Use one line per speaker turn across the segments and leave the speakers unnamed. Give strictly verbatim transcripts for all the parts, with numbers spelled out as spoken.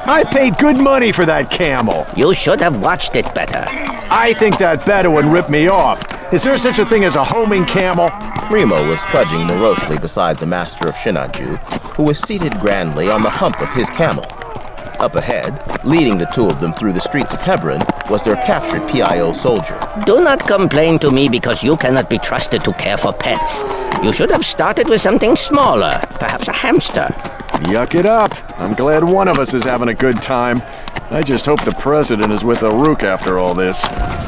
I paid good money for that camel.
You should have watched it better.
I think that Bedouin ripped me off. Is there such a thing as a homing camel?
Remo was trudging morosely beside the master of Shinaju, who was seated grandly on the hump of his camel. Up ahead, leading the two of them through the streets of Hebron, was their captured P I O soldier.
Do not complain to me because you cannot be trusted to care for pets. You should have started with something smaller, perhaps a hamster.
Yuck it up. I'm glad one of us is having a good time. I just hope the president is with Aruk after all this.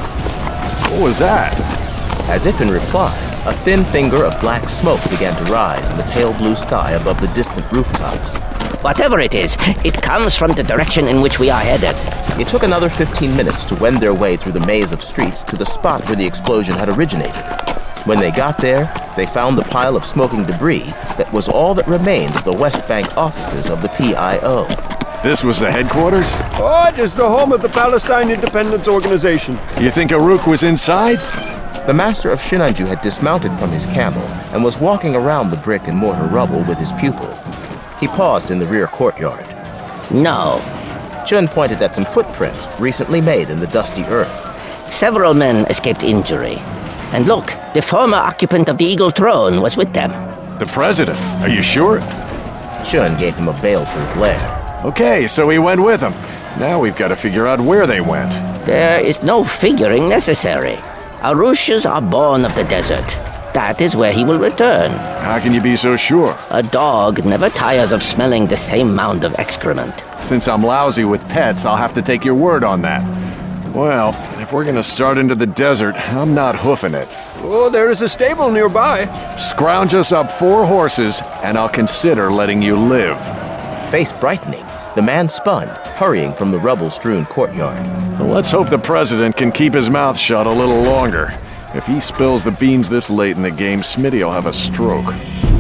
What was that?
As if in reply, a thin finger of black smoke began to rise in the pale blue sky above the distant rooftops.
Whatever it is, it comes from the direction in which we are headed.
It took another fifteen minutes to wend their way through the maze of streets to the spot where the explosion had originated. When they got there, they found the pile of smoking debris that was all that remained of the West Bank offices of the P I O.
This was the headquarters?
Oh, it is the home of the Palestine Independence Organization.
You think Aruk was inside?
The master of Shinaju had dismounted from his camel and was walking around the brick and mortar rubble with his pupil. He paused in the rear courtyard.
No.
Chun pointed at some footprints recently made in the dusty earth.
Several men escaped injury. And look, the former occupant of the Eagle Throne was with them.
The president? Are you sure?
Chun gave him a baleful glare.
Okay, so he went with them. Now we've got to figure out where they went.
There is no figuring necessary. Arushas are born of the desert. That is where he will return.
How can you be so sure?
A dog never tires of smelling the same mound of excrement.
Since I'm lousy with pets, I'll have to take your word on that. Well, if we're gonna start into the desert, I'm not hoofing it.
Oh, there is a stable nearby.
Scrounge us up four horses, and I'll consider letting you live.
Face brightening, the man spun, hurrying from the rubble-strewn courtyard.
Well, let's hope the president can keep his mouth shut a little longer. If he spills the beans this late in the game, Smitty will have a stroke.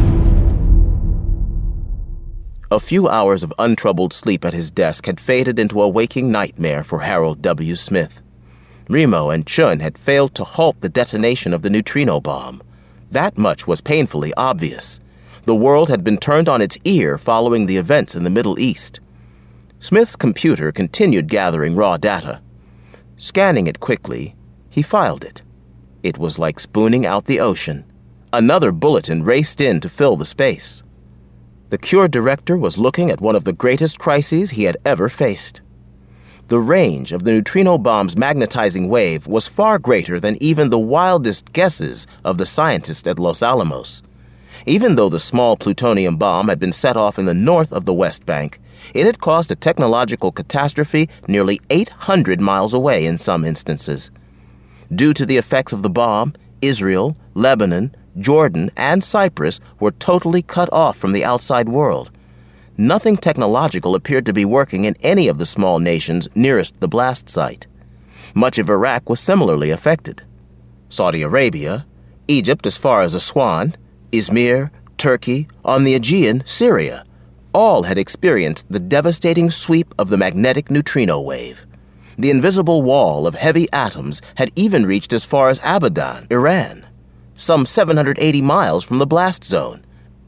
A few hours of untroubled sleep at his desk had faded into a waking nightmare for Harold W. Smith. Remo and Chun had failed to halt the detonation of the neutrino bomb. That much was painfully obvious. The world had been turned on its ear following the events in the Middle East. Smith's computer continued gathering raw data. Scanning it quickly, he filed it. It was like spooning out the ocean. Another bulletin raced in to fill the space. The Cure director was looking at one of the greatest crises he had ever faced. The range of the neutrino bomb's magnetizing wave was far greater than even the wildest guesses of the scientists at Los Alamos. Even though the small plutonium bomb had been set off in the north of the West Bank, it had caused a technological catastrophe nearly eight hundred miles away in some instances. Due to the effects of the bomb, Israel, Lebanon, Jordan, and Cyprus were totally cut off from the outside world. Nothing technological appeared to be working in any of the small nations nearest the blast site. Much of Iraq was similarly affected. Saudi Arabia, Egypt as far as Aswan, Izmir, Turkey, on the Aegean, Syria, all had experienced the devastating sweep of the magnetic neutrino wave. The invisible wall of heavy atoms had even reached as far as Abadan, Iran, some seven hundred eighty miles from the blast zone.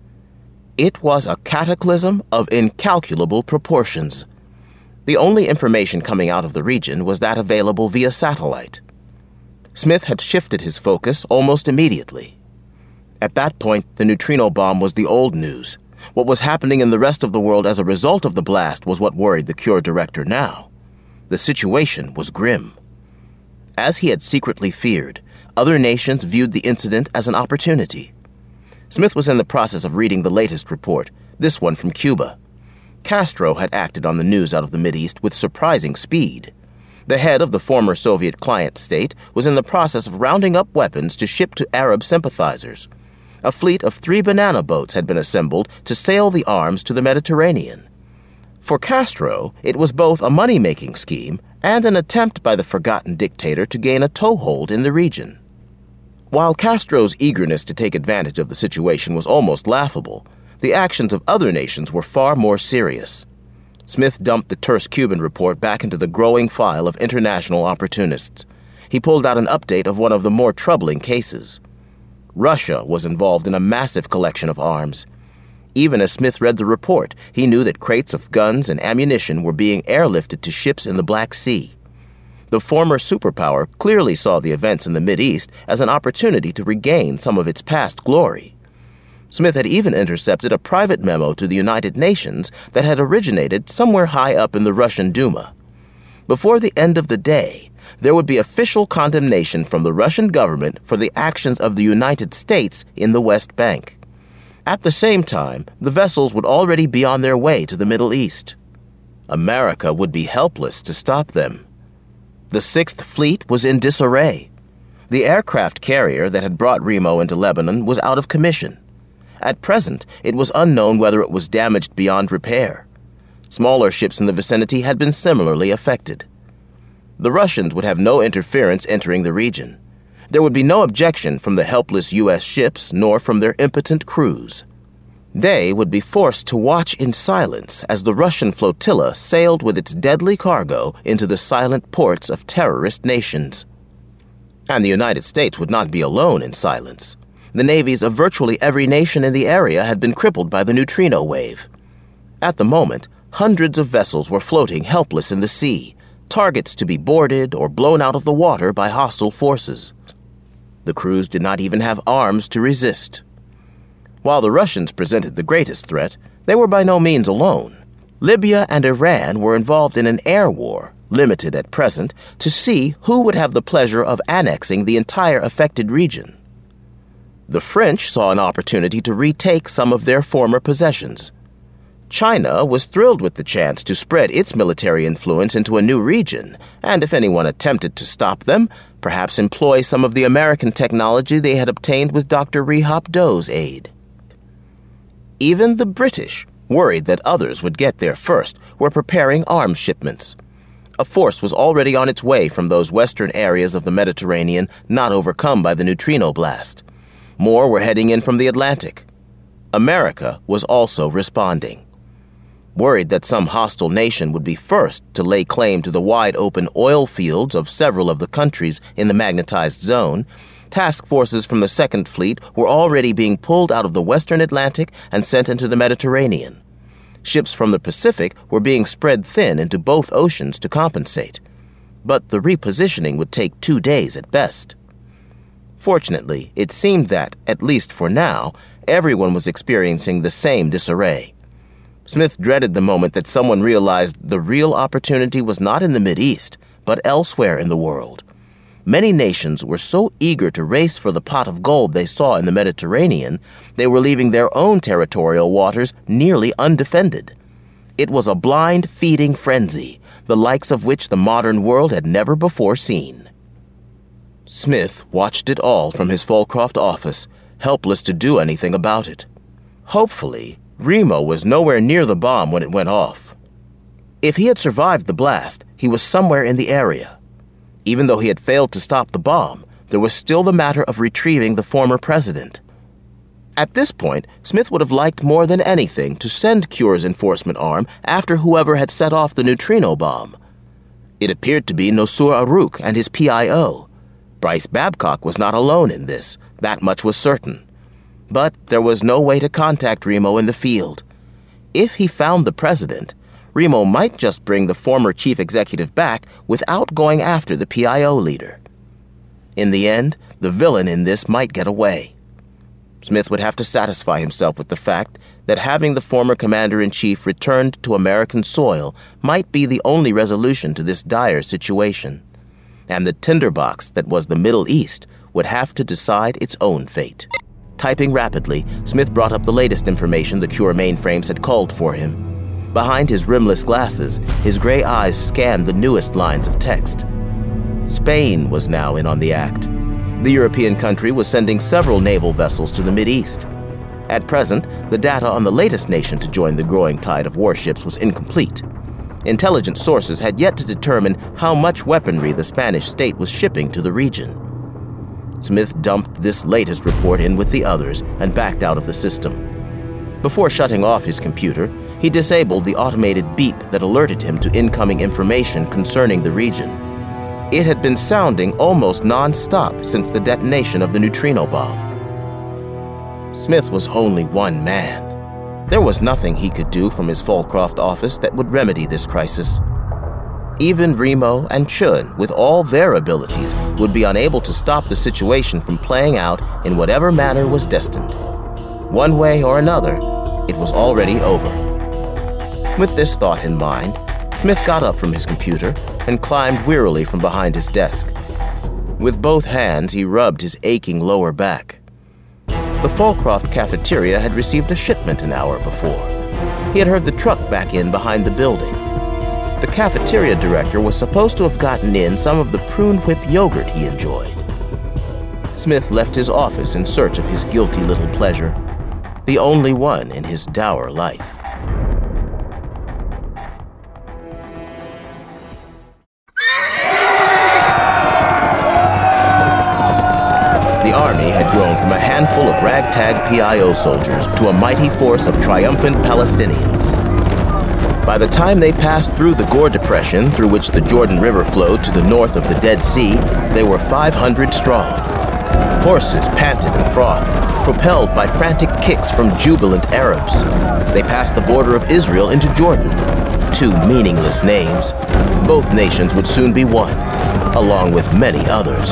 It was a cataclysm of incalculable proportions. The only information coming out of the region was that available via satellite. Smith had shifted his focus almost immediately. At that point, the neutrino bomb was the old news. What was happening in the rest of the world as a result of the blast was what worried the Cure director now. The situation was grim. As he had secretly feared, other nations viewed the incident as an opportunity. Smith was in the process of reading the latest report, this one from Cuba. Castro had acted on the news out of the Mideast with surprising speed. The head of the former Soviet client state was in the process of rounding up weapons to ship to Arab sympathizers. A fleet of three banana boats had been assembled to sail the arms to the Mediterranean. For Castro, it was both a money-making scheme and an attempt by the forgotten dictator to gain a toehold in the region. While Castro's eagerness to take advantage of the situation was almost laughable, the actions of other nations were far more serious. Smith dumped the terse Cuban report back into the growing file of international opportunists. He pulled out an update of one of the more troubling cases. Russia was involved in a massive collection of arms. Even as Smith read the report, he knew that crates of guns and ammunition were being airlifted to ships in the Black Sea. The former superpower clearly saw the events in the Mideast as an opportunity to regain some of its past glory. Smith had even intercepted a private memo to the United Nations that had originated somewhere high up in the Russian Duma. Before the end of the day, there would be official condemnation from the Russian government for the actions of the United States in the West Bank. At the same time, the vessels would already be on their way to the Middle East. America would be helpless to stop them. The Sixth Fleet was in disarray. The aircraft carrier that had brought Remo into Lebanon was out of commission. At present, it was unknown whether it was damaged beyond repair. Smaller ships in the vicinity had been similarly affected. The Russians would have no interference entering the region. There would be no objection from the helpless U S ships nor from their impotent crews. They would be forced to watch in silence as the Russian flotilla sailed with its deadly cargo into the silent ports of terrorist nations. And the United States would not be alone in silence. The navies of virtually every nation in the area had been crippled by the neutrino wave. At the moment, hundreds of vessels were floating helpless in the sea, targets to be boarded or blown out of the water by hostile forces. The crews did not even have arms to resist. While the Russians presented the greatest threat, they were by no means alone. Libya and Iran were involved in an air war, limited at present, to see who would have the pleasure of annexing the entire affected region. The French saw an opportunity to retake some of their former possessions. China was thrilled with the chance to spread its military influence into a new region, and if anyone attempted to stop them, perhaps employ some of the American technology they had obtained with Doctor Rehop Doe's aid. Even the British, worried that others would get there first, were preparing arms shipments. A force was already on its way from those western areas of the Mediterranean not overcome by the neutrino blast. More were heading in from the Atlantic. America was also responding. Worried that some hostile nation would be first to lay claim to the wide-open oil fields of several of the countries in the magnetized zone, task forces from the Second Fleet were already being pulled out of the western Atlantic and sent into the Mediterranean. Ships from the Pacific were being spread thin into both oceans to compensate. But the repositioning would take two days at best. Fortunately, it seemed that, at least for now, everyone was experiencing the same disarray. Smith dreaded the moment that someone realized the real opportunity was not in the Mideast, but elsewhere in the world. Many nations were so eager to race for the pot of gold they saw in the Mediterranean, they were leaving their own territorial waters nearly undefended. It was a blind feeding frenzy, the likes of which the modern world had never before seen. Smith watched it all from his Falcroft office, helpless to do anything about it. Hopefully, Remo was nowhere near the bomb when it went off. If he had survived the blast, he was somewhere in the area. Even though he had failed to stop the bomb, there was still the matter of retrieving the former president. At this point, Smith would have liked more than anything to send Cure's enforcement arm after whoever had set off the neutrino bomb. It appeared to be Nosur Aruk and his P I O. Bryce Babcock was not alone in this, that much was certain. But there was no way to contact Remo in the field. If he found the president, Remo might just bring the former chief executive back without going after the P I O leader. In the end, the villain in this might get away. Smith would have to satisfy himself with the fact that having the former commander-in-chief returned to American soil might be the only resolution to this dire situation. And the tinderbox that was the Middle East would have to decide its own fate. Typing rapidly, Smith brought up the latest information the Cure mainframes had culled for him. Behind his rimless glasses, his gray eyes scanned the newest lines of text. Spain was now in on the act. The European country was sending several naval vessels to the Mideast. At present, the data on the latest nation to join the growing tide of warships was incomplete. Intelligence sources had yet to determine how much weaponry the Spanish state was shipping to the region. Smith dumped this latest report in with the others and backed out of the system. Before shutting off his computer, he disabled the automated beep that alerted him to incoming information concerning the region. It had been sounding almost non-stop since the detonation of the neutrino bomb. Smith was only one man, There was nothing he could do from his Fallcroft office that would remedy this crisis. Even Remo and Chun, with all their abilities, would be unable to stop the situation from playing out in whatever manner was destined. One way or another, it was already over. With this thought in mind, Smith got up from his computer and climbed wearily from behind his desk. With both hands, he rubbed his aching lower back. The Fallcroft cafeteria had received a shipment an hour before. He had heard the truck back in behind the building. The cafeteria director was supposed to have gotten in some of the prune whip yogurt he enjoyed. Smith left his office in search of his guilty little pleasure, the only one in his dour life. The army had grown from a handful of ragtag P I O soldiers to a mighty force of triumphant Palestinians. By the time they passed through the Gore Depression, through which the Jordan River flowed to the north of the Dead Sea, they were five hundred strong. Horses panted and frothed, propelled by frantic kicks from jubilant Arabs. They passed the border of Israel into Jordan. Two meaningless names. Both nations would soon be one, along with many others.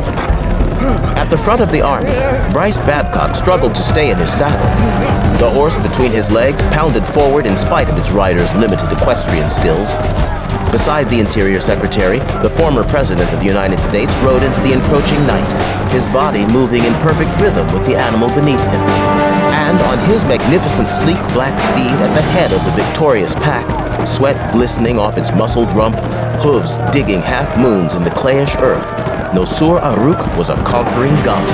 At the front of the army, Bryce Babcock struggled to stay in his saddle. The horse between his legs pounded forward in spite of its rider's limited equestrian skills. Beside the Interior Secretary, the former President of the United States rode into the encroaching night, his body moving in perfect rhythm with the animal beneath him. And on his magnificent sleek black steed at the head of the victorious pack, sweat glistening off its muscled rump, hooves digging half-moons in the clayish earth, Nosur Aruk was a conquering god.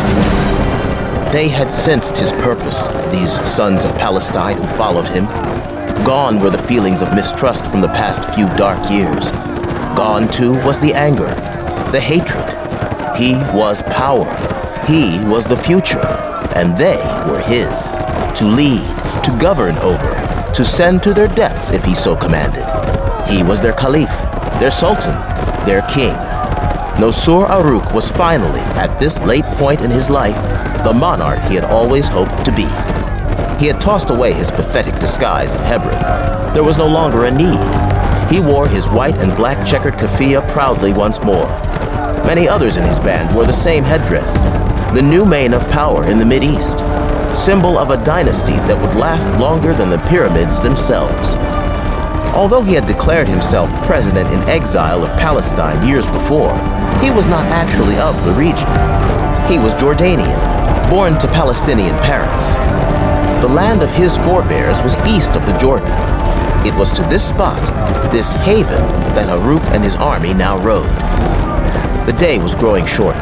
They had sensed his purpose, these sons of Palestine who followed him. Gone were the feelings of mistrust from the past few dark years. Gone, too, was the anger, the hatred. He was power. He was the future, and they were his. To lead, to govern over, to send to their deaths if he so commanded. He was their caliph, their sultan, their king. Nosur Aruk was finally, at this late point in his life, the monarch he had always hoped to be. He had tossed away his pathetic disguise in Hebron. There was no longer a need. He wore his white and black checkered keffiyeh proudly once more. Many others in his band wore the same headdress, the new mane of power in the Mideast, symbol of a dynasty that would last longer than the pyramids themselves. Although he had declared himself president in exile of Palestine years before, he was not actually of the region. He was Jordanian, born to Palestinian parents. The land of his forebears was east of the Jordan. It was to this spot, this haven, that Aruk and his army now rode. The day was growing short.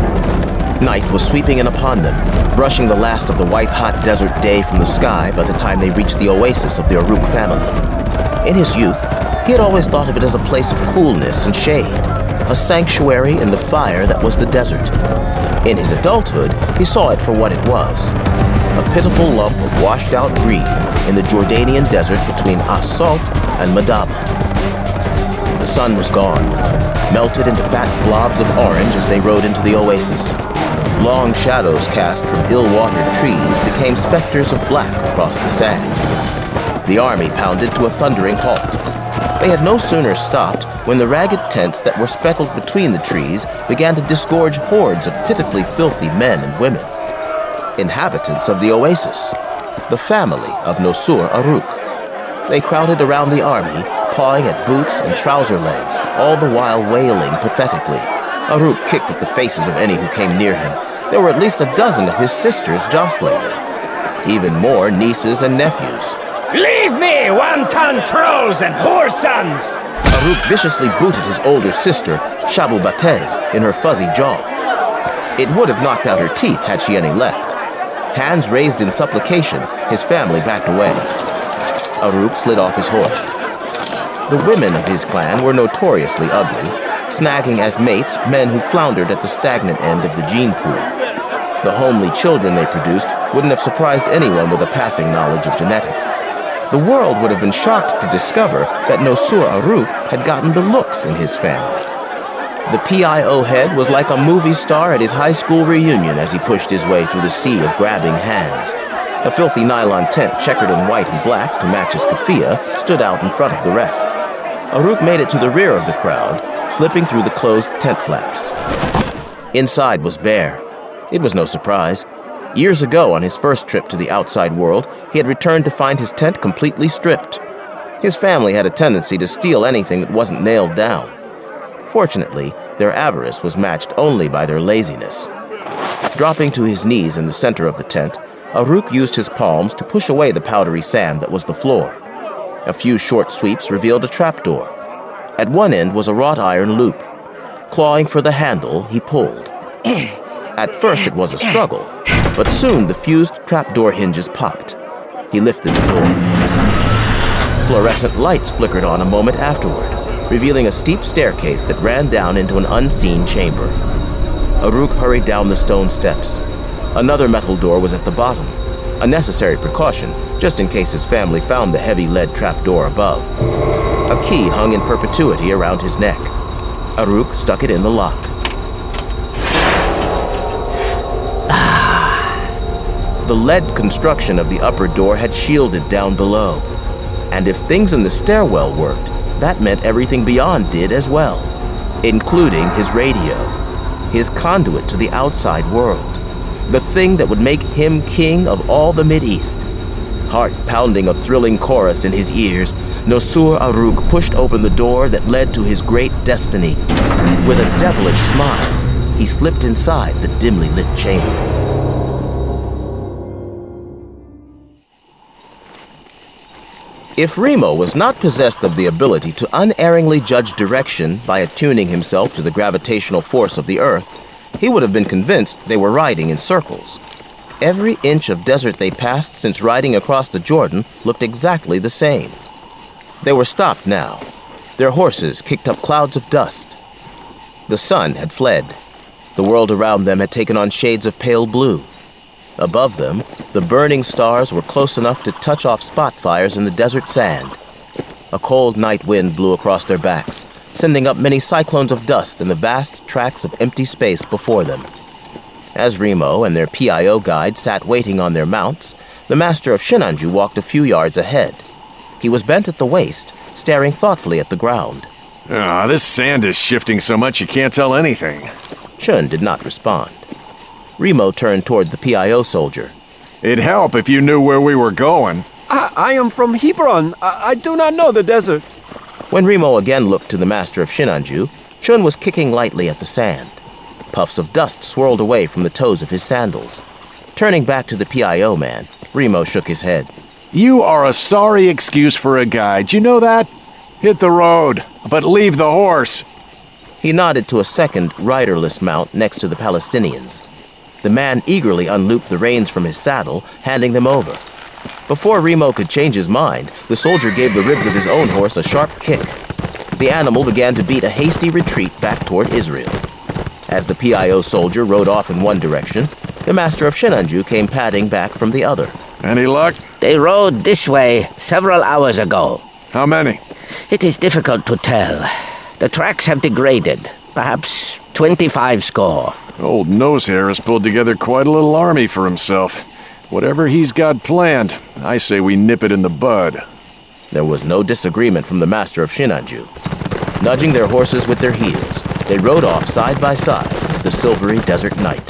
Night was sweeping in upon them, brushing the last of the white-hot desert day from the sky by the time they reached the oasis of the Aruk family. In his youth, he had always thought of it as a place of coolness and shade, a sanctuary in the fire that was the desert. In his adulthood, he saw it for what it was, a pitiful lump of washed-out green in the Jordanian desert between As-Salt and Madaba. The sun was gone, melted into fat blobs of orange as they rode into the oasis. Long shadows cast from ill-watered trees became specters of black across the sand. The army pounded to a thundering halt. They had no sooner stopped when the ragged tents that were speckled between the trees began to disgorge hordes of pitifully filthy men and women. Inhabitants of the oasis, the family of Nosur Aruk. They crowded around the army, pawing at boots and trouser legs, all the while wailing pathetically. Aruk kicked at the faces of any who came near him. There were at least a dozen of his sisters jostling them. Even more nieces and nephews.
Leave me, wanton trolls and whore sons!
Aruk viciously booted his older sister, Shabu Batez, in her fuzzy jaw. It would have knocked out her teeth had she any left. Hands raised in supplication, his family backed away. Aruk slid off his horse. The women of his clan were notoriously ugly, snagging as mates men who floundered at the stagnant end of the gene pool. The homely children they produced wouldn't have surprised anyone with a passing knowledge of genetics. The world would have been shocked to discover that Nosur Aruk had gotten the looks in his family. The P I O head was like a movie star at his high school reunion as he pushed his way through the sea of grabbing hands. A filthy nylon tent checkered in white and black to match his keffiyeh stood out in front of the rest. Aruq made it to the rear of the crowd, slipping through the closed tent flaps. Inside was bare. It was no surprise. Years ago, on his first trip to the outside world, he had returned to find his tent completely stripped. His family had a tendency to steal anything that wasn't nailed down. Fortunately, their avarice was matched only by their laziness. Dropping to his knees in the center of the tent, Aruq used his palms to push away the powdery sand that was the floor. A few short sweeps revealed a trapdoor. At one end was a wrought iron loop. Clawing for the handle, he pulled. At first it was a struggle, but soon the fused trapdoor hinges popped. He lifted the door. Fluorescent lights flickered on a moment afterward, revealing a steep staircase that ran down into an unseen chamber. Aruq hurried down the stone steps. Another metal door was at the bottom, a necessary precaution just in case his family found the heavy lead trapdoor above. A key hung in perpetuity around his neck. Aruq stuck it in the lock. The lead construction of the upper door had shielded down below. And if things in the stairwell worked, that meant everything beyond did as well, including his radio, his conduit to the outside world, the thing that would make him king of all the Mideast. Heart pounding a thrilling chorus in his ears, Nosur Aruq pushed open the door that led to his great destiny. With a devilish smile, he slipped inside the dimly lit chamber. If Remo was not possessed of the ability to unerringly judge direction by attuning himself to the gravitational force of the Earth, he would have been convinced they were riding in circles. Every inch of desert they passed since riding across the Jordan looked exactly the same. They were stopped now. Their horses kicked up clouds of dust. The sun had fled. The world around them had taken on shades of pale blue. Above them, the burning stars were close enough to touch off spot fires in the desert sand. A cold night wind blew across their backs, sending up many cyclones of dust in the vast tracts of empty space before them. As Remo and their P I O guide sat waiting on their mounts, the master of Shinanju walked a few yards ahead. He was bent at the waist, staring thoughtfully at the ground.
Ah, this sand is shifting so much you can't tell anything.
Chun did not respond. Remo turned toward the P I O soldier.
It'd help if you knew where we were going.
I, I am from Hebron. I, I do not know the desert.
When Remo again looked to the master of Shinanju, Chun was kicking lightly at the sand. Puffs of dust swirled away from the toes of his sandals. Turning back to the P I O man, Remo shook his head.
You are a sorry excuse for a guide, you know that? Hit the road, but leave the horse.
He nodded to a second riderless mount next to the Palestinians. The man eagerly unlooped the reins from his saddle, handing them over. Before Remo could change his mind, the soldier gave the ribs of his own horse a sharp kick. The animal began to beat a hasty retreat back toward Israel. As the P I O soldier rode off in one direction, the master of Shinanju came padding back from the other.
Any luck?
They rode this way several hours ago.
How many?
It is difficult to tell. The tracks have degraded. Perhaps twenty-five score.
Old Nosehair has pulled together quite a little army for himself. Whatever he's got planned, I say we nip it in the bud.
There was no disagreement from the master of Shinanju. Nudging their horses with their heels, they rode off side by side into the silvery desert night.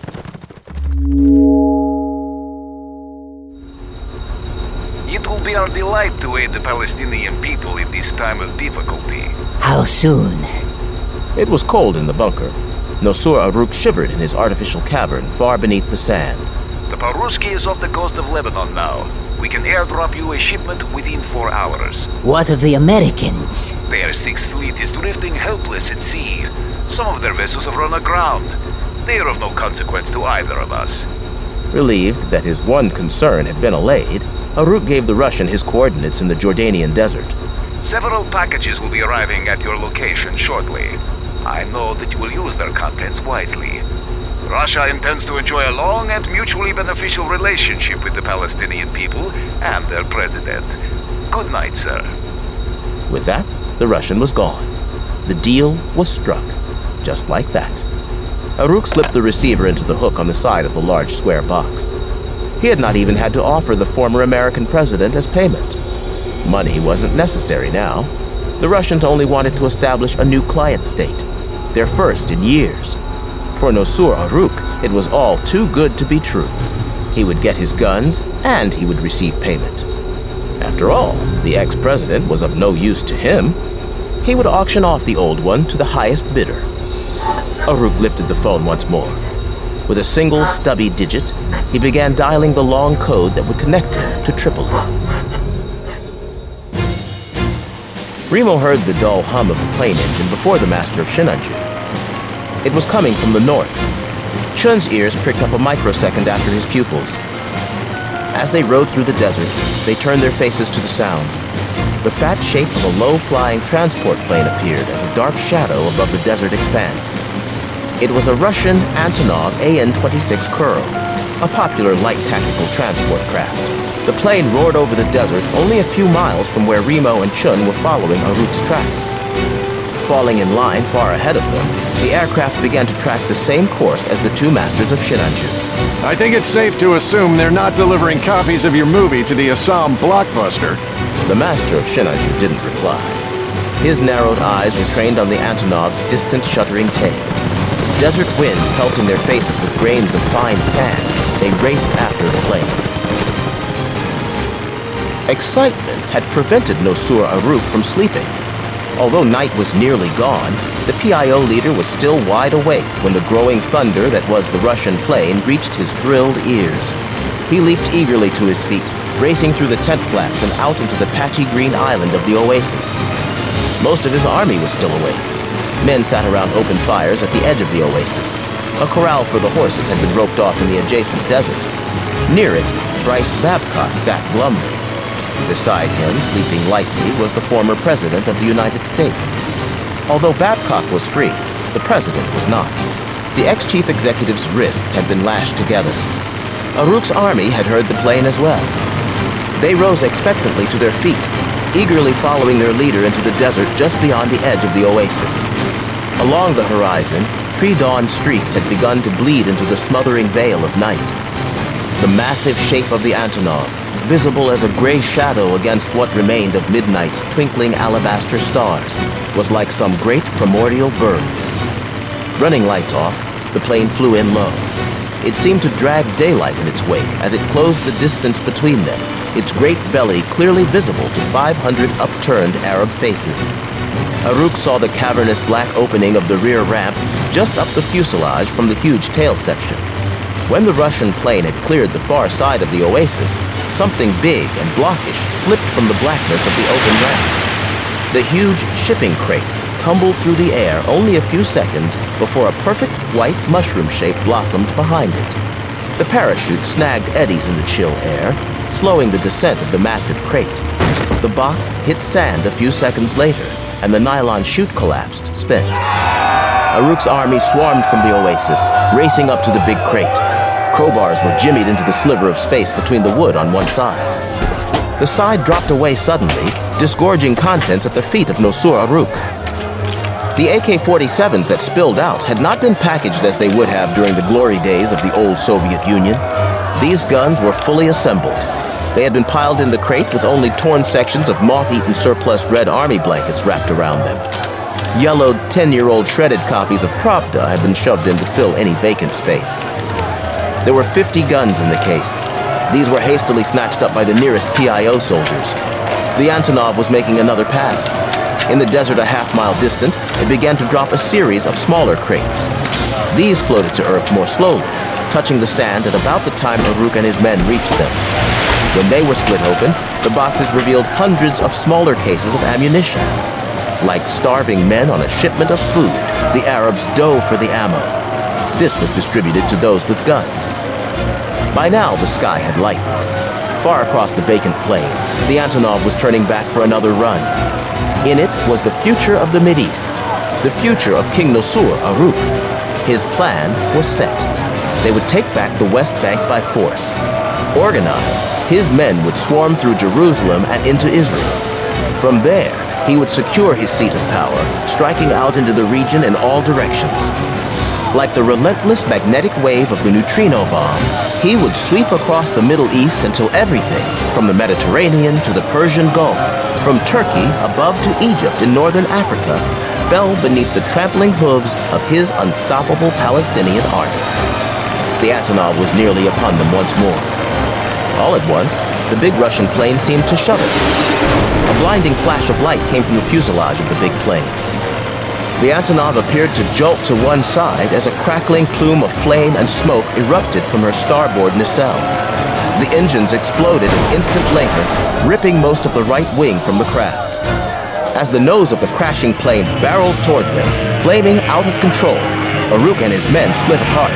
It will be our delight to aid the Palestinian people in this time of difficulty.
How soon?
It was cold in the bunker. Nosur Aruq shivered in his artificial cavern far beneath the sand.
The Paruski is off the coast of Lebanon now. We can airdrop you a shipment within four hours.
What of the Americans?
Their Sixth Fleet is drifting helpless at sea. Some of their vessels have run aground. They are of no consequence to either of us.
Relieved that his one concern had been allayed, Aruq gave the Russian his coordinates in the Jordanian desert.
Several packages will be arriving at your location shortly. I know that you will use their contents wisely. Russia intends to enjoy a long and mutually beneficial relationship with the Palestinian people and their president. Good night, sir.
With that, the Russian was gone. The deal was struck, just like that. Aruq slipped the receiver into the hook on the side of the large square box. He had not even had to offer the former American president as payment. Money wasn't necessary now. The Russians only wanted to establish a new client state, their first in years. For Nosur Aruk, it was all too good to be true. He would get his guns, and he would receive payment. After all, the ex-president was of no use to him. He would auction off the old one to the highest bidder. Aruk lifted the phone once more. With a single stubby digit, he began dialing the long code that would connect him to Tripoli. Remo heard the dull hum of the plane engine before the master of Shinanju. It was coming from the north. Chun's ears pricked up a microsecond after his pupils. As they rode through the desert, they turned their faces to the sound. The fat shape of a low-flying transport plane appeared as a dark shadow above the desert expanse. It was a Russian Antonov A N twenty-six Kuril, a popular light tactical transport craft. The plane roared over the desert only a few miles from where Remo and Chun were following Aruk's tracks. Falling in line far ahead of them, the aircraft began to track the same course as the two masters of Shinanju.
I think it's safe to assume they're not delivering copies of your movie to the Assam blockbuster.
The master of Shinanju didn't reply. His narrowed eyes were trained on the Antonov's distant shuddering tail. Desert wind pelting their faces with grains of fine sand, they raced after the plane. Excitement had prevented Nosur Aruk from sleeping. Although night was nearly gone, the P I O leader was still wide awake when the growing thunder that was the Russian plane reached his thrilled ears. He leaped eagerly to his feet, racing through the tent flaps and out into the patchy green island of the oasis. Most of his army was still awake. Men sat around open fires at the edge of the oasis. A corral for the horses had been roped off in the adjacent desert. Near it, Bryce Babcock sat glumly. Beside him, sleeping lightly, was the former president of the United States. Although Babcock was free, the president was not. The ex-chief executive's wrists had been lashed together. Aruk's army had heard the plane as well. They rose expectantly to their feet, eagerly following their leader into the desert just beyond the edge of the oasis. Along the horizon, pre-dawn streaks had begun to bleed into the smothering veil of night. The massive shape of the Antonov, visible as a gray shadow against what remained of midnight's twinkling alabaster stars, was like some great primordial bird. Running lights off, the plane flew in low. It seemed to drag daylight in its wake as it closed the distance between them, its great belly clearly visible to five hundred upturned Arab faces. Aruk saw the cavernous black opening of the rear ramp just up the fuselage from the huge tail section. When the Russian plane had cleared the far side of the oasis, something big and blockish slipped from the blackness of the open ramp. The huge shipping crate tumbled through the air only a few seconds before a perfect white mushroom shape blossomed behind it. The parachute snagged eddies in the chill air, slowing the descent of the massive crate. The box hit sand a few seconds later, and the nylon chute collapsed, spent. Aruk's army swarmed from the oasis, racing up to the big crate. Crowbars were jimmied into the sliver of space between the wood on one side. The side dropped away suddenly, disgorging contents at the feet of Nosur Aruk. The A K forty-sevens that spilled out had not been packaged as they would have during the glory days of the old Soviet Union. These guns were fully assembled. They had been piled in the crate with only torn sections of moth-eaten surplus Red Army blankets wrapped around them. Yellowed ten-year-old shredded copies of Pravda had been shoved in to fill any vacant space. There were fifty guns in the case. These were hastily snatched up by the nearest P I O soldiers. The Antonov was making another pass. In the desert a half-mile distant, it began to drop a series of smaller crates. These floated to earth more slowly, touching the sand at about the time Aruk and his men reached them. When they were split open, the boxes revealed hundreds of smaller cases of ammunition. Like starving men on a shipment of food, the Arabs dove for the ammo. This was distributed to those with guns. By now, the sky had lightened. Far across the vacant plain, the Antonov was turning back for another run. In it was the future of the Mideast, the future of King Nosur Aruk. His plan was set. They would take back the West Bank by force. Organized, his men would swarm through Jerusalem and into Israel. From there, he would secure his seat of power, striking out into the region in all directions. Like the relentless magnetic wave of the neutrino bomb, he would sweep across the Middle East until everything, from the Mediterranean to the Persian Gulf, from Turkey above to Egypt in northern Africa, fell beneath the trampling hooves of his unstoppable Palestinian army. The Antonov was nearly upon them once more. All at once, the big Russian plane seemed to shudder. A blinding flash of light came from the fuselage of the big plane. The Antonov appeared to jolt to one side as a crackling plume of flame and smoke erupted from her starboard nacelle. The engines exploded an instant later, ripping most of the right wing from the craft. As the nose of the crashing plane barreled toward them, flaming out of control, Aruk and his men split apart.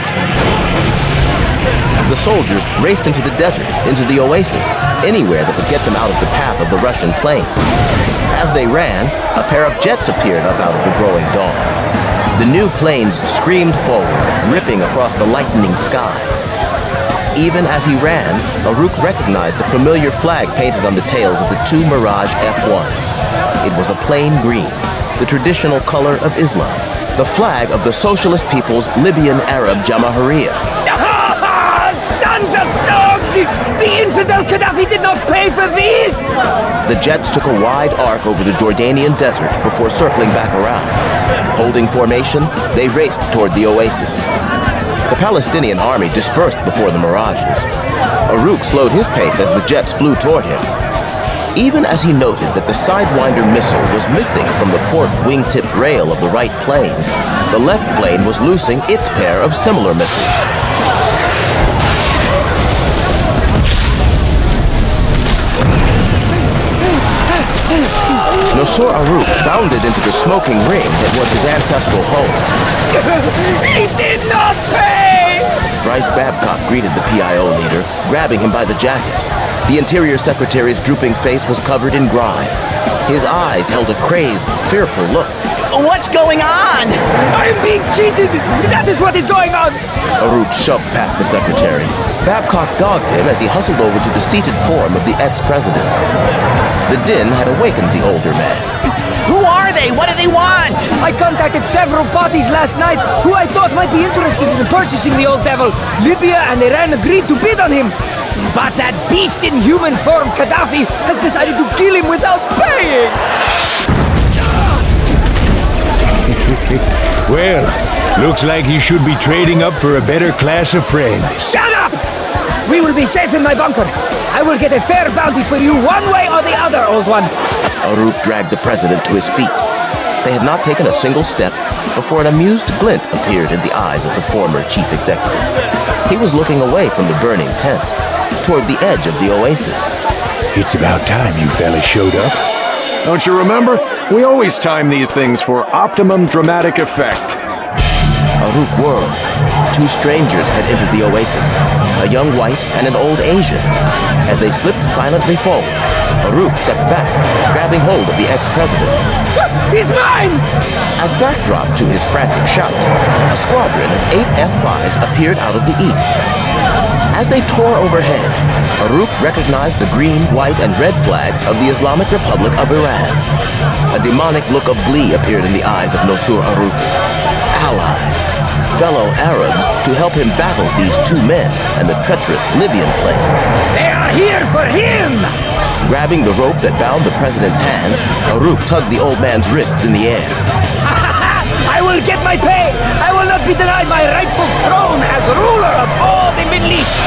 The soldiers raced into the desert, into the oasis, anywhere that would get them out of the path of the Russian plane. As they ran, a pair of jets appeared up out of the growing dawn. The new planes screamed forward, ripping across the lightening sky. Even as he ran, Aruk recognized the familiar flag painted on the tails of the two Mirage F ones. It was a plain green, the traditional color of Islam, the flag of the Socialist People's Libyan Arab Jamahiriya.
Sons of dogs! The infidel Gaddafi did not pay for these!
The jets took a wide arc over the Jordanian desert before circling back around. Holding formation, they raced toward the oasis. The Palestinian army dispersed before the mirages. Aruk slowed his pace as the jets flew toward him. Even as he noted that the Sidewinder missile was missing from the port wingtip rail of the right plane, the left plane was loosing its pair of similar missiles. Nosur Aruk bounded into the smoking ring that was his ancestral home.
He did not pay!
Bryce Babcock greeted the P I O leader, grabbing him by the jacket. The Interior Secretary's drooping face was covered in grime. His eyes held a crazed, fearful look.
What's going on?
I am being cheated! That is what is going on!
Aruk shoved past the secretary. Babcock dogged him as he hustled over to the seated form of the ex-president. The din had awakened the older man.
Who are they? What do they want?
I contacted several parties last night who I thought might be interested in purchasing the old devil. Libya and Iran agreed to bid on him. But that beast in human form, Gaddafi, has decided to kill him without paying!
Well, looks like he should be trading up for a better class of friend.
Shut up! We will be safe in my bunker. I will get a fair bounty for you one way or the other, old one.
Aruk dragged the president to his feet. They had not taken a single step before an amused glint appeared in the eyes of the former chief executive. He was looking away from the burning tent, toward the edge of the oasis.
It's about time you fellas showed up.
Don't you remember? We always time these things for optimum dramatic effect.
Aruk whirled. Two strangers had entered the oasis, a young white and an old Asian. As they slipped silently forward, Aruk stepped back, grabbing hold of the ex-president.
He's mine!
As backdrop to his frantic shout, a squadron of eight F fives appeared out of the east. As they tore overhead, Aruk recognized the green, white, and red flag of the Islamic Republic of Iran. A demonic look of glee appeared in the eyes of Nosur Aruk. Allies, fellow Arabs, to help him battle these two men and the treacherous Libyan plains.
They are here for him!
Grabbing the rope that bound the president's hands, Aruk tugged the old man's wrists in the air.
I will get my pay! I will not be denied my rightful throne as ruler of all the Middle East!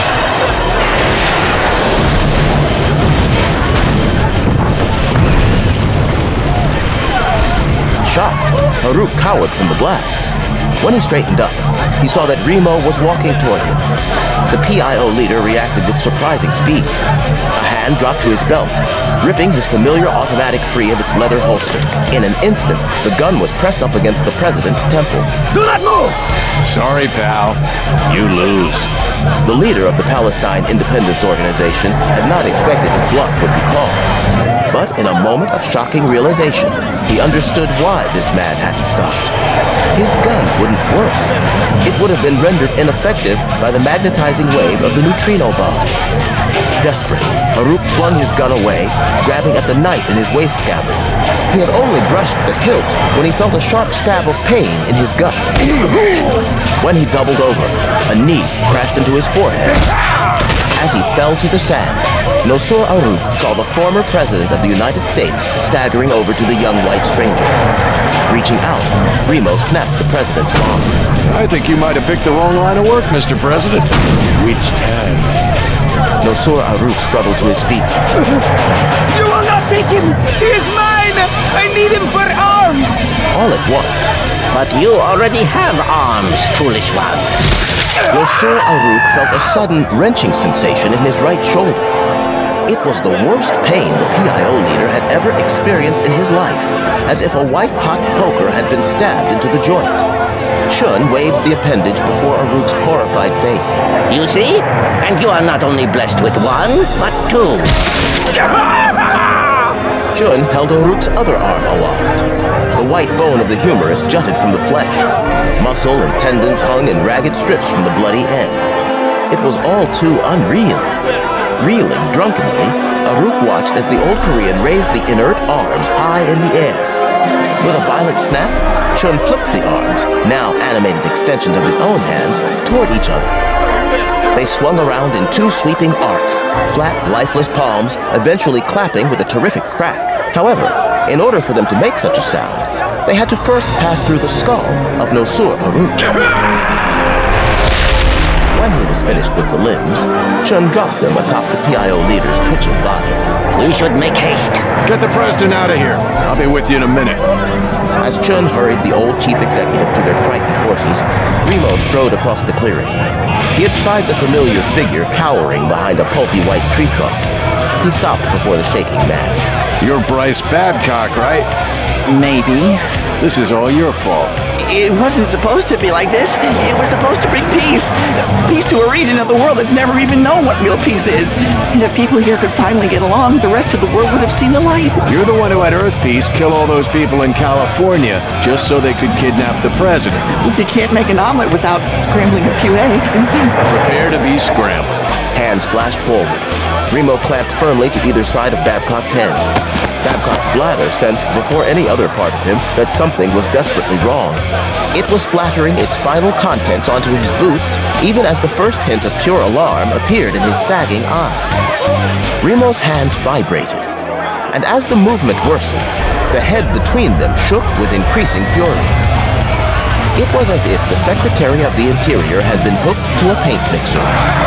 Shocked, Aruk cowered from the blast. When he straightened up, he saw that Remo was walking toward him. The P I O leader reacted with surprising speed. A hand dropped to his belt, ripping his familiar automatic free of its leather holster. In an instant, the gun was pressed up against the president's temple.
Do not move!
Sorry, pal. You lose.
The leader of the Palestine Independence Organization had not expected his bluff would be called. But in a moment of shocking realization, he understood why this man hadn't stopped. His gun wouldn't work. It would have been rendered ineffective by the magnetizing wave of the neutrino bomb. Desperate, Aruk flung his gun away, grabbing at the knife in his waist scabbard. He had only brushed the hilt when he felt a sharp stab of pain in his gut. When he doubled over, a knee crashed into his forehead. As he fell to the sand, Nosur Aruk saw the former president of the United States staggering over to the young white stranger. Reaching out, Remo snapped the president's bonds.
I think you might have picked the wrong line of work, Mister President.
Which time?
Nosur Aruk struggled to his feet.
You will not take him! He is mine! I need him for arms!
All at once,
But you already have arms, foolish one.
Nosur Aruk felt a sudden wrenching sensation in his right shoulder. It was the worst pain the P I O leader had ever experienced in his life, as if a white-hot poker had been stabbed into the joint. Chun waved the appendage before Aruk's horrified face.
You see? And you are not only blessed with one, but two.
Chun held Aruk's other arm aloft. The white bone of the humerus jutted from the flesh. Muscle and tendons hung in ragged strips from the bloody end. It was all too unreal. Reeling drunkenly, Aruk watched as the old Korean raised the inert arms high in the air. With a violent snap, Chun flipped the arms, now animated extensions of his own hands, toward each other. They swung around in two sweeping arcs, flat, lifeless palms, eventually clapping with a terrific crack. However, in order for them to make such a sound, they had to first pass through the skull of Nosur Aruk. When he was finished with the limbs, Chun dropped them atop the P I O leader's twitching body.
We should make haste.
Get the president out of here. I'll be with you in a minute.
As Chun hurried the old chief executive to their frightened horses, Remo strode across the clearing. He had spied the familiar figure cowering behind a pulpy white tree trunk. He stopped before the shaking man.
You're Bryce Babcock, right?
Maybe.
This is all your fault.
It wasn't supposed to be like this. It was supposed to bring peace. Peace to a region of the world that's never even known what real peace is. And if people here could finally get along, the rest of the world would have seen the light.
You're the one who had Earth Peace kill all those people in California just so they could kidnap the president.
You can't make an omelet without scrambling a few eggs.
Prepare to be scrambled.
Hands flashed forward. Remo clamped firmly to either side of Babcock's head. Babcock's bladder sensed before any other part of him that something was desperately wrong. It was splattering its final contents onto his boots, even as the first hint of pure alarm appeared in his sagging eyes. Remo's hands vibrated, and as the movement worsened, the head between them shook with increasing fury. It was as if the Secretary of the Interior had been hooked to a paint mixer.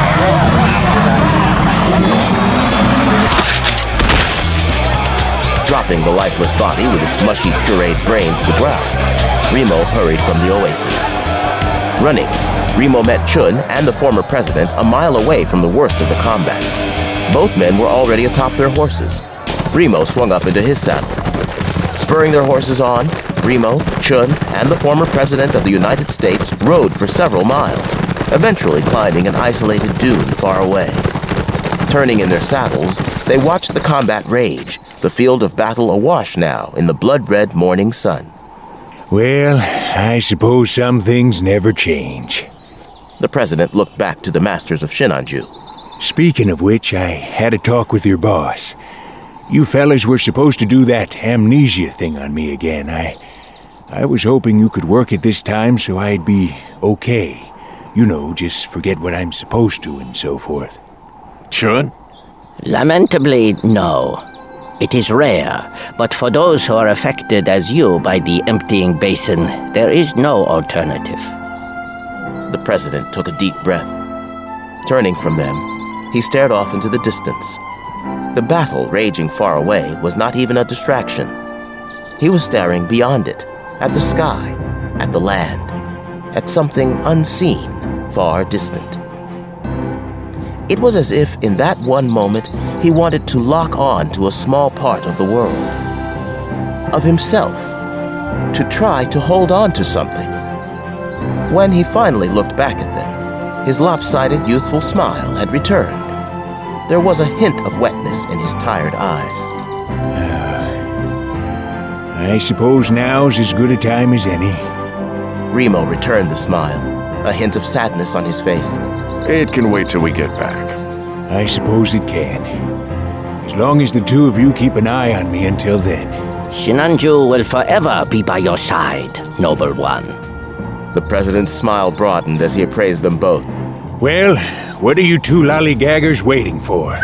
Dropping the lifeless body with its mushy, pureed brain to the ground, Remo hurried from the oasis. Running, Remo met Chun and the former president a mile away from the worst of the combat. Both men were already atop their horses. Remo swung up into his saddle. Spurring their horses on, Remo, Chun, and the former president of the United States rode for several miles, eventually climbing an isolated dune far away. Turning in their saddles, they watched the combat rage, the field of battle awash now in the blood-red morning sun.
Well, I suppose some things never change.
The president looked back to the masters of Shinanju.
Speaking of which, I had a talk with your boss. You fellas were supposed to do that amnesia thing on me again. I... I was hoping you could work it this time so I'd be okay. You know, just forget what I'm supposed to and so forth.
Chun?
Lamentably, no. It is rare, but for those who are affected as you by the emptying basin, there is no alternative.
The president took a deep breath. Turning from them, he stared off into the distance. The battle raging far away was not even a distraction. He was staring beyond it, at the sky, at the land, at something unseen, far distant. It was as if, in that one moment, he wanted to lock on to a small part of the world. Of himself. To try to hold on to something. When he finally looked back at them, his lopsided, youthful smile had returned. There was a hint of wetness in his tired eyes.
Uh, I suppose now's as good a time as any.
Remo returned the smile, a hint of sadness on his face.
It can wait till we get back.
I suppose it can. As long as the two of you keep an eye on me until then.
Sinanju will forever be by your side, noble one.
The president's smile broadened as he appraised them both.
Well, what are you two lollygaggers waiting for?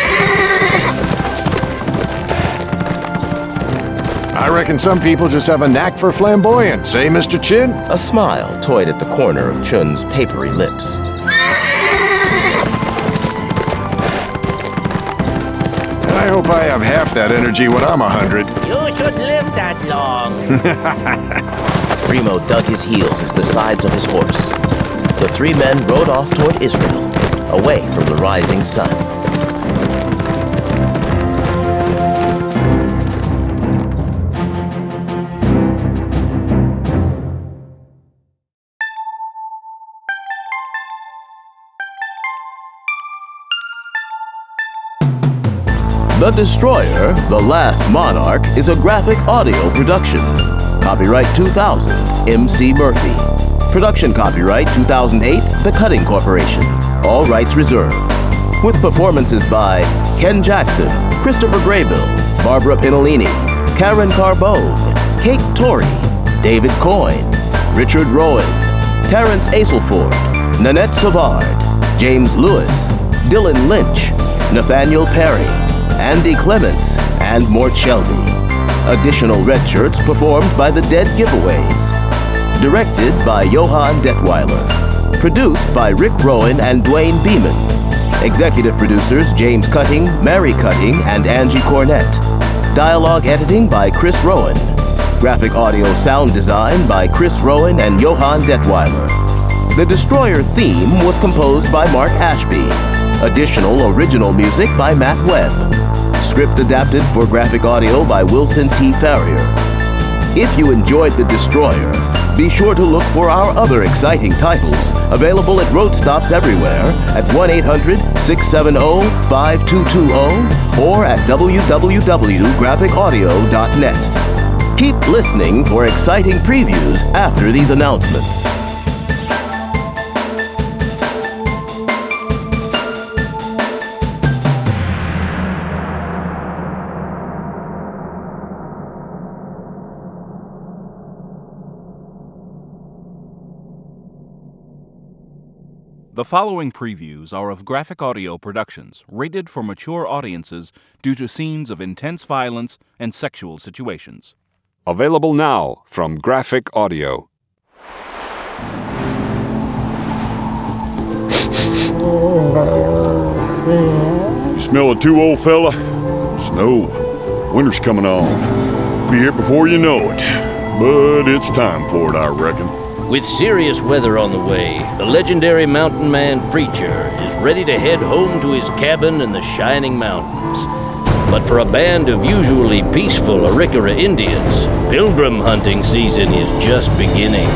I reckon some people just have a knack for flamboyance, eh, Mister Chin?
A smile toyed at the corner of Chun's papery lips.
I hope I have half that energy when I'm a hundred.
You should live that long.
Remo dug his heels into the sides of his horse. The three men rode off toward Israel, away from the rising sun. The Destroyer, The Last Monarch, is a graphic audio production. Copyright two thousand, M C Murphy. Production copyright two thousand eight, The Cutting Corporation. All rights reserved. With performances by Ken Jackson, Christopher Graybill, Barbara Pinolini, Karen Carbone, Kate Torrey, David Coyne, Richard Rowan, Terrence Aselford, Nanette Savard, James Lewis, Dylan Lynch, Nathaniel Perry, Andy Clements, and Mort Shelby. Additional red shirts performed by the Dead Giveaways. Directed by Johann Detweiler. Produced by Rick Rowan and Dwayne Beeman. Executive producers James Cutting, Mary Cutting, and Angie Cornett. Dialogue editing by Chris Rowan. Graphic audio sound design by Chris Rowan and Johann Detweiler. The Destroyer theme was composed by Mark Ashby. Additional original music by Matt Webb. Script adapted for graphic audio by Wilson T. Farrier. If you enjoyed The Destroyer, be sure to look for our other exciting titles, available at road stops everywhere at one eight hundred, six seven zero, five two two zero or at w w w dot graphic audio dot net. Keep listening for exciting previews after these announcements.
The following previews are of Graphic Audio Productions, rated for mature audiences due to scenes of intense violence and sexual situations.
Available now from Graphic Audio.
You smell it too, old fella? Snow. Winter's coming on. Be here before you know it. But it's time for it, I reckon.
With serious weather on the way, the legendary mountain man Preacher is ready to head home to his cabin in the Shining Mountains. But for a band of usually peaceful Arikara Indians, pilgrim hunting season is just beginning.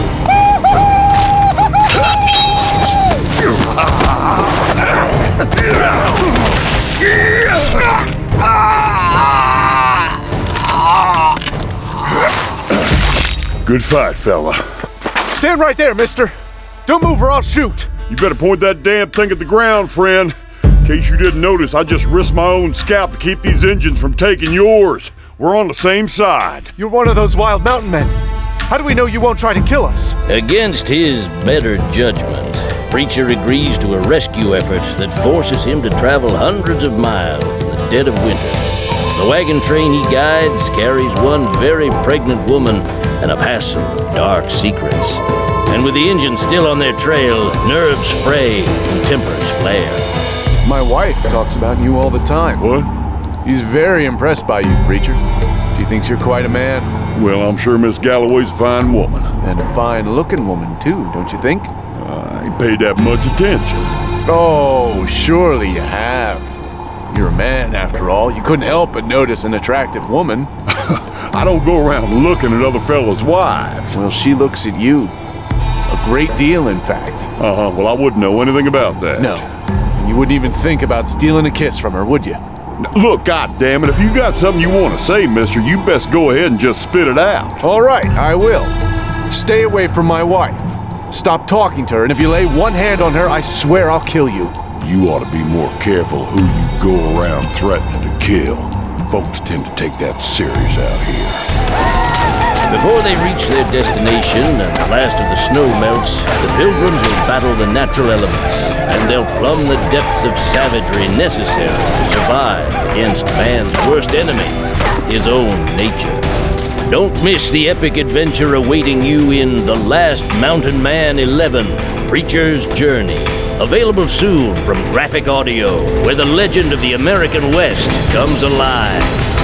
Good fight, fella.
Stand right there, mister! Don't move or I'll shoot!
You better point that damn thing at the ground, friend. In case you didn't notice, I just risked my own scalp to keep these engines from taking yours. We're on the same side.
You're one of those wild mountain men. How do we know you won't try to kill us?
Against his better judgment, Preacher agrees to a rescue effort that forces him to travel hundreds of miles in the dead of winter. The wagon train he guides carries one very pregnant woman and a passel of dark secrets. And with the engine still on their trail, nerves fray and tempers flare.
My wife talks about you all the time.
What?
She's very impressed by you, Preacher. She thinks you're quite a man.
Well, I'm sure Miss Galloway's a fine woman.
And a fine-looking woman, too, don't you think?
I ain't paid that much attention.
Oh, surely you have. You're a man, after all. You couldn't help but notice an attractive woman.
I don't go around looking at other fellas' wives.
Well, she looks at you. A great deal, in fact.
Uh-huh. Well, I wouldn't know anything about that.
No. And you wouldn't even think about stealing a kiss from her, would you?
Now, look, goddammit, if you got something you want to say, mister, you best go ahead and just spit it out.
All right, I will. Stay away from my wife. Stop talking to her, and if you lay one hand on her, I swear I'll kill you.
You ought to be more careful who you go around threatening to kill. Folks tend to take that serious out here.
Before they reach their destination and the last of the snow melts, the pilgrims will battle the natural elements, and they'll plumb the depths of savagery necessary to survive against man's worst enemy, his own nature. Don't miss the epic adventure awaiting you in The Last Mountain Man eleven, Preacher's Journey. Available soon from Graphic Audio, where the legend of the American West comes alive.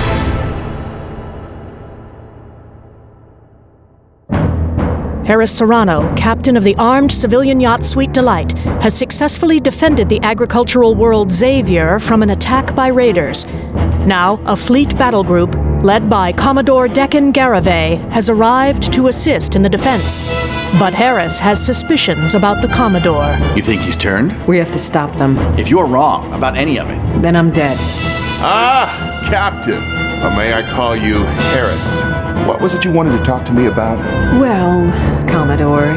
Harris Serrano, captain of the armed civilian yacht Sweet Delight, has successfully defended the agricultural world Xavier from an attack by raiders. Now, a fleet battle group, led by Commodore Deccan Garavay, has arrived to assist in the defense. But Harris has suspicions about the Commodore.
You think he's turned?
We have to stop them.
If you're wrong about any of it,
then I'm dead.
Ah, Captain. Or may I call you Harris? What was it you wanted to talk to me about?
Well, Commodore.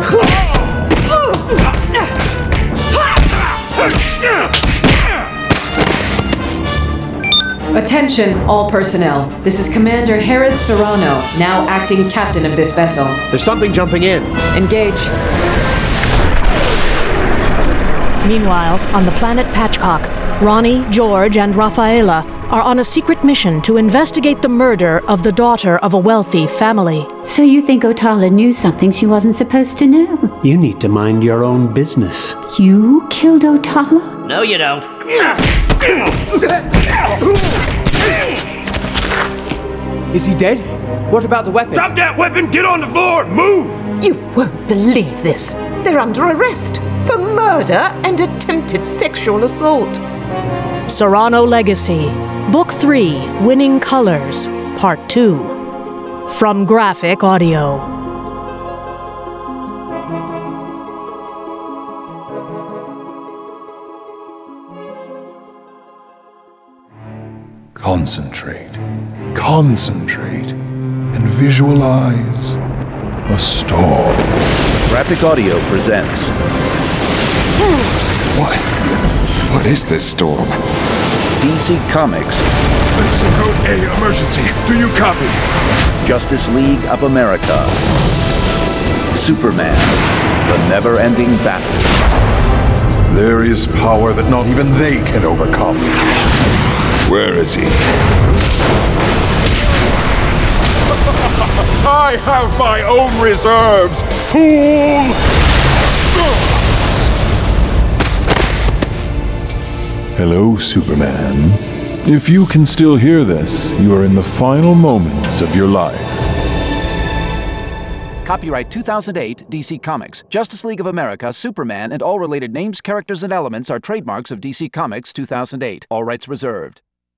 Attention, all personnel. This is Commander Harris Serrano, now acting captain of this vessel.
There's something jumping in.
Engage.
Meanwhile, on the planet Patchcock, Ronnie, George, and Rafaela are on a secret mission to investigate the murder of the daughter of a wealthy family.
So you think Otala knew something she wasn't supposed to know?
You need to mind your own business.
You killed Otala?
No, you don't.
Is he dead? What about the weapon?
Drop that weapon! Get on the floor! Move!
You won't believe this. They're under arrest for murder and attempted sexual assault.
Serrano Legacy, Book three, Winning Colors, Part two. From Graphic Audio.
Concentrate, concentrate, and visualize a storm.
Graphic Audio presents.
What? What is this storm?
D C Comics.
This is a Code A emergency. Do you copy?
Justice League of America. Superman. The never-ending battle.
There is power that not even they can overcome. Where is he?
I have my own reserves, fool!
Hello, Superman. If you can still hear this, you are in the final moments of your life.
Copyright two thousand eight, D C Comics. Justice League of America, Superman, and all related names, characters, and elements are trademarks of D C Comics two thousand eight. All rights reserved.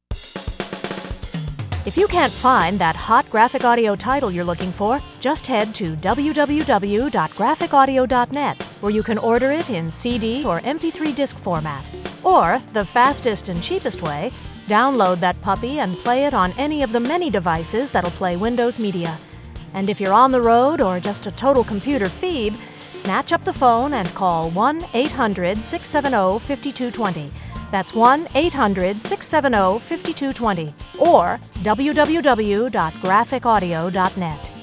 If you can't find that hot graphic audio title you're looking for, just head to w w w dot graphic audio dot net, where you can order it in C D or M P three disc format. Or, the fastest and cheapest way, download that puppy and play it on any of the many devices that'll play Windows Media. And if you're on the road or just a total computer phoebe, snatch up the phone and call one eight hundred, six seven zero, five two two zero. That's one eight hundred, six seven zero, five two two zero. Or w w w dot graphic audio dot net.